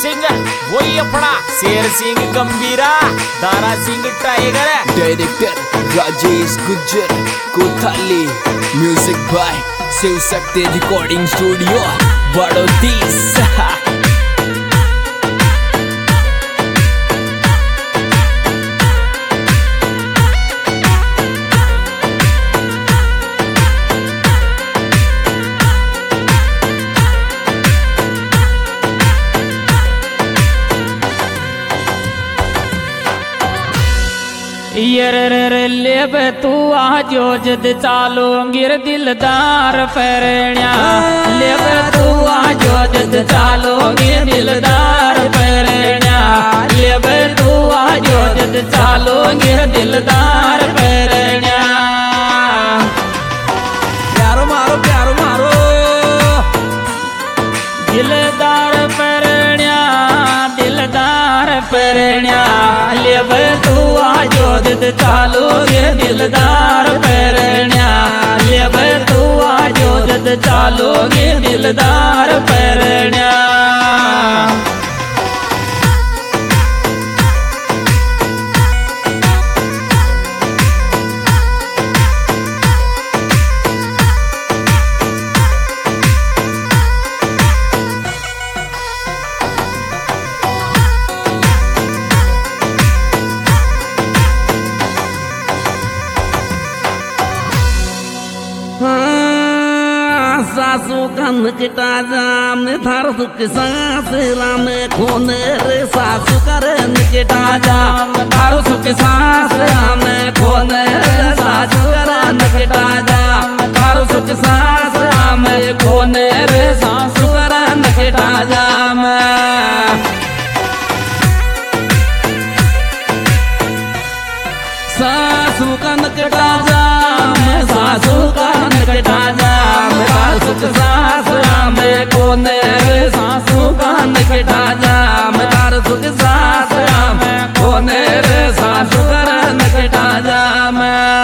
Singer वही अपना Sher Singh Gambhira, Dara Singh tiger, director Rajesh Gujjar Kothali, music by Shiv Shakti recording studio बड़ौतीस। लेब तू आजो जद चालो गिर दिलदार पैरण्या, लेब तू आजो जद चालो गिर दिलदार पैरण्या, लेब तू आजो जद चालो गिर दिलदार पैरण्या। प्यारो मारो प्यारो मारो दिलदार पैरण्या, दिलदार पैरण्या, लेब तू आजो जद चालो गिर दिलदार पैरण्या, लेब तू आजो जद चालो गिर दिलदार पैरण्या। सासू कन किटा जाम थार सुख सांस राम खोने रे, सासू करन किटा जाम थार सुख सांस राम खोने रे, सासू करन किटा जाम थार सुख सांस राम खोने रे, सासू करन किटा जाम। सासू कन किटा जाम, सासू कन किटा जाम सुख सास राम कोने रे, सासू कान किटा जाम तार सुख सास राम कोने रे, सासू करन किटा जाम।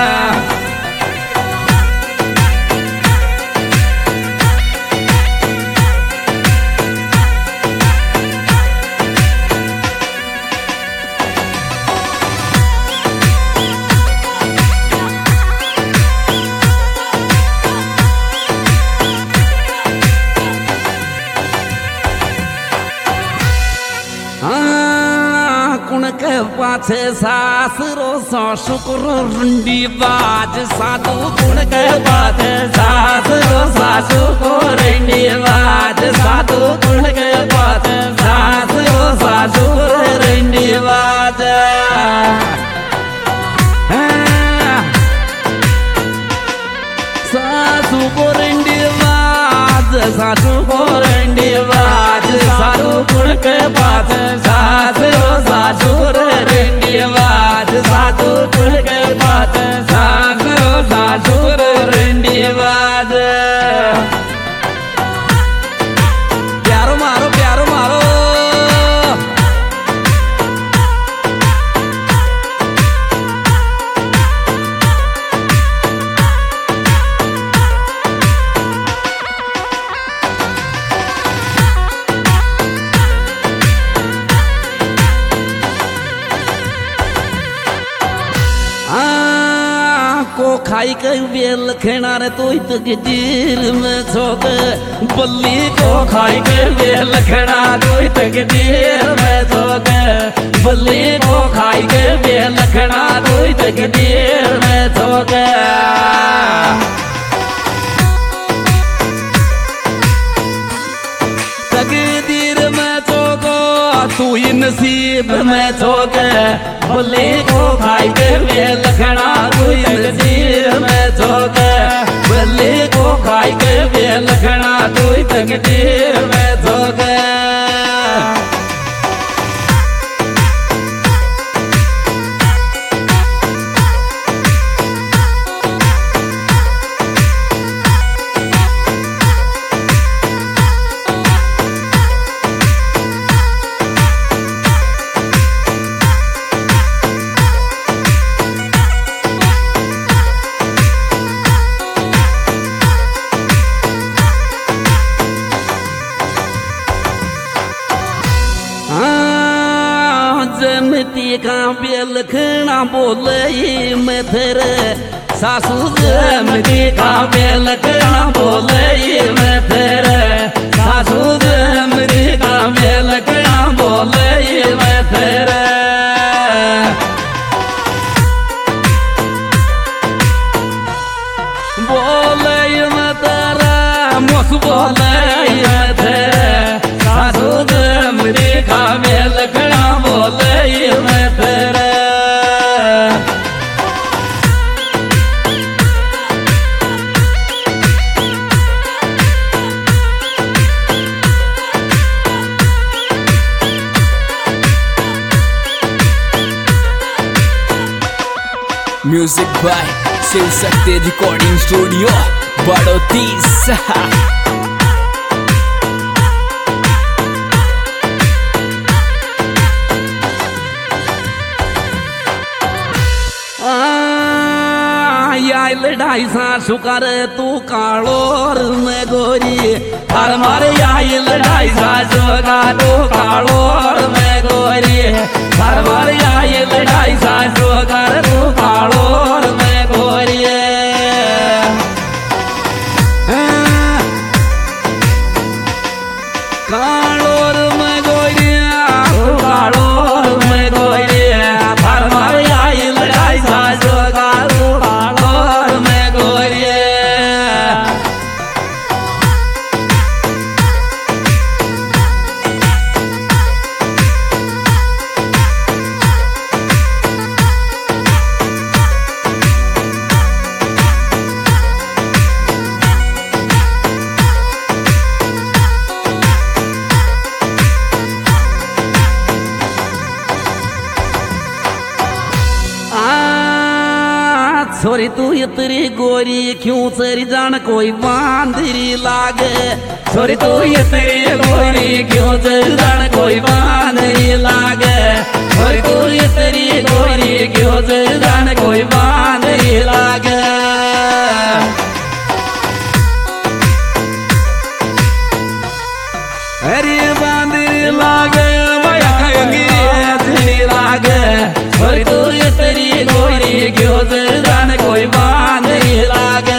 के पाछे सासरो सासुरो रंडी बाज, साधु गुण के पाछे सासरो सासु को रंडी बाज, साधु गुण के पाछे सासरो सासु को रंडी बाज। सासु को रंडी बाज, सासु को रंडी बाज, साधु गुण के पाछे सासरो सासु रंडी बाज, साधु गुण के पाछे सासरो सासु रंडी बाज। प्यारो मारो प्यारो मारो को खाई के बेल खेना रे, तो इत के दिल में छोक बल्ली को खाई के बेल खेना, तो इत के दिल में छोक बल्ली को खाई के बेल खेना, तो इत के दिल में छोक। तकदीर में छोको तू ही नसीब में छोके, बल्ली को खाई के बेल खड़ा तू ही नसीब में छोके, बल्ली को खाई के बेल खड़ा तू ही तकदीर में छोके। का बेल खना बोले मैं तेरे सासू जमगी का बेल खना बोले मैं तेरे सासू जमगी का बेल खना बोले मैं तेरे बोले मैं तेरे मोस बोले मैं तेरे सासू जमगी का बेल खना बोले मैं तेरे music by Shiv Shakti recording studio बड़ौतीस। लड़ाई सासू करे तू कालोर में गोरी हर मारे आई लड़ाई सासू का तू कालोर में गोरी हर मारे आई लड़ाई सासू कर तू कालोर में गोरी कालोर में गोरी कालोर में गोरी हर मारे आई लड़ाई सासू का तू कालोर में गोरी छोरी तू इतरी गोरी क्यों तेरी जान कोई बांदरी लागे छोरी तू इतरी गोरी क्यों तेरी जान कोई बांदरी लागे छोरी तू इतरी गोरी क्यों तेरी जान कोई बांदरी लागे अरे बांदरी लागे माया कंगी लागे छोरी तू इतरी गोरी क्यों तेरी जान कोई बांदरी लागे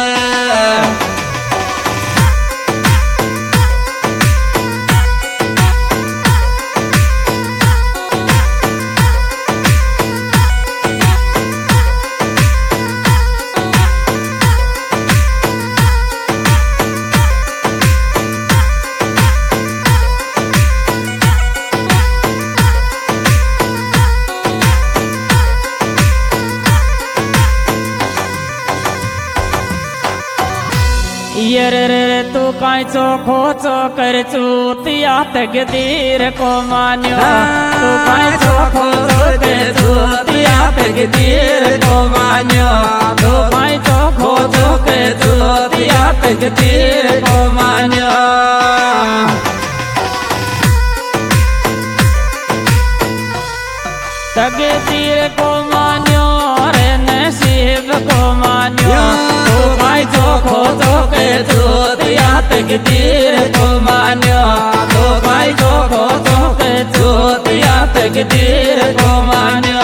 ये रे तू काई चोखो चोकर चूतिया तकदीर को मान्यो तू काई चोखो चोकर चूतिया तकदीर को मान्यो तू काई चोखो चोकर चूतिया तकदीर को मान्यो तकदीर को मान्यो रे नसीब को मान्यो तू काई चोखो चोकर चूतिया तकदीर को मान्यो तू काई चोखो चोकर चूतिया तकदीर को मान्यो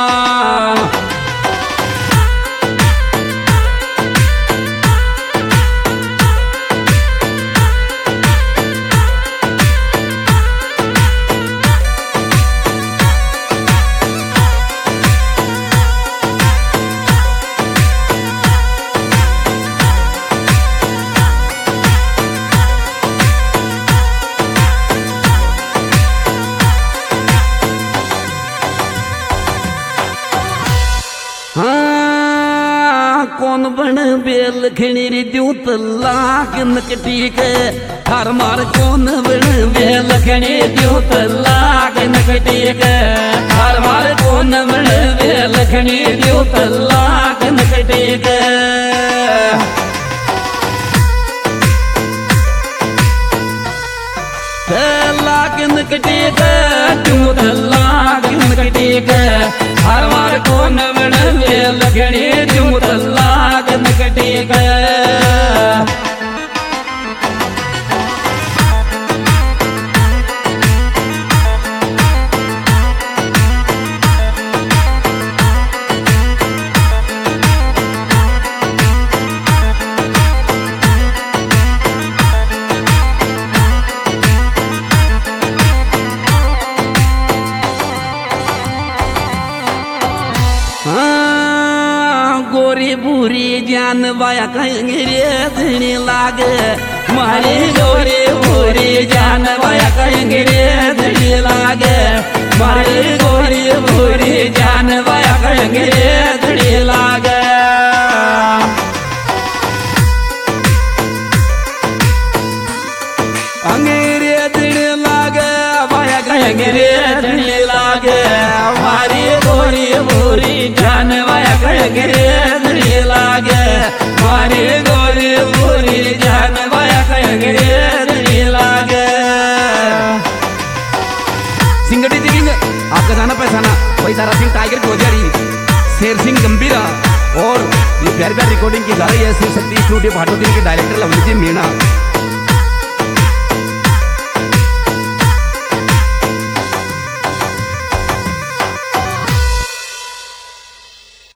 कौन बन बेल खिणी द्यू तलाक नकटी के हर मार कौन बन बेल खिणी द्यू तलाक नकटी के हर मार कौन बन बेल खिणी द्यू तलाक नकटी के तलाक नकटी के द्यू तलाक नकटी के हर मार कौन बन बेल खिणी द्यू तलाक नकटी के जान वाया कहेंगे रे धनी लागे मारी गोरी भूरी जान वाया कहेंगे रे धनी लागे मारी गोरी भूरी जान वाया कहेंगे रे धनी लागे अंगेरे धनी लागे वाया कहेंगे रे धनी लागे मारी गोरी भूरी जान वाया कहेंगे रे धनी लागे मारी गोरी भूरी जान वाया कहेंगे रे धनी लागे। सिंगड़ी सिंह आपका गाना पैसाना वही सारा सिंह टाइगर गोजारी शेर सिंह गंभीरा और ये प्यार प्यार रिकॉर्डिंग की जा रही है शिव शक्ति स्टूडियो भाटोदिन के डायरेक्टर लवली जी मीणा।